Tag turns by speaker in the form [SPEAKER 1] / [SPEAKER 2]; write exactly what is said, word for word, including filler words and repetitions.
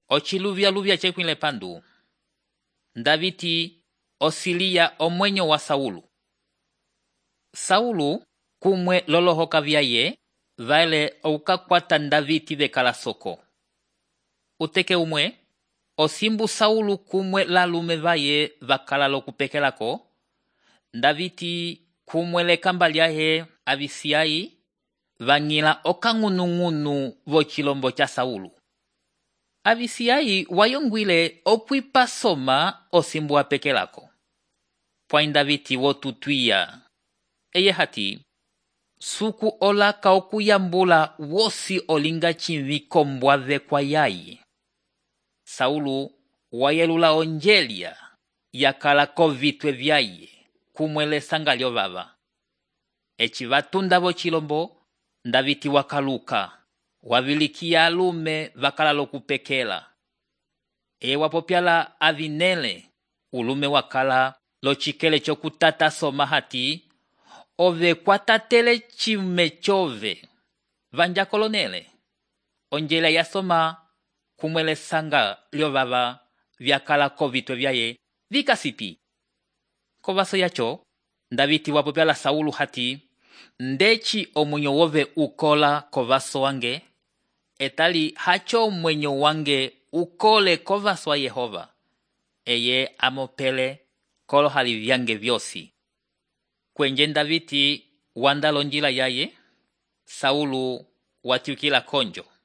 [SPEAKER 1] ochiluvia luvia chekwile pandu. Daviti osilia omwenyo wa Saulu. Saulu kumwe lolohoka vyaye vale oukakwata Daviti vekala soko. Uteke umwe osimbu Saulu kumwe lalume vaye vakala lokupekelako. Daviti kumwe lekamba lyahe Abisai vangila okangunungunu vochilombo cha Saulu. Abisai wayongwile okwipa soma osimbu apekelako. Pwain Daviti wotutuia. Eye hati, suku olaka okuyambula wosi olinga chimviko mbwave kwa yai. Saulu wayelula onjelia yakala kovitwe vyaye kumwele sangalio vava. Echi vatunda vochilombo, Daviti wakaluka, wavilikia alume vakala lokupekela. E wapopiala Avinele, ulume wakala lochikele chokutata soma hati, ove kwatatele chime chove. Vanja kolonele, onjela ya soma kumwele sanga liovava vyakala kovitwe vyaye vikasipi. Kovaso yacho, Daviti wapopiala Saulu hati, ndechi omunyo wove ukola kovaso wange, etali hacho mwenyo wange ukole kovaso wa Yehova, eye amopele kolo hali vyange vyosi. Kwenye Daviti wandalonjila yaye, Saulu watiukila konjo.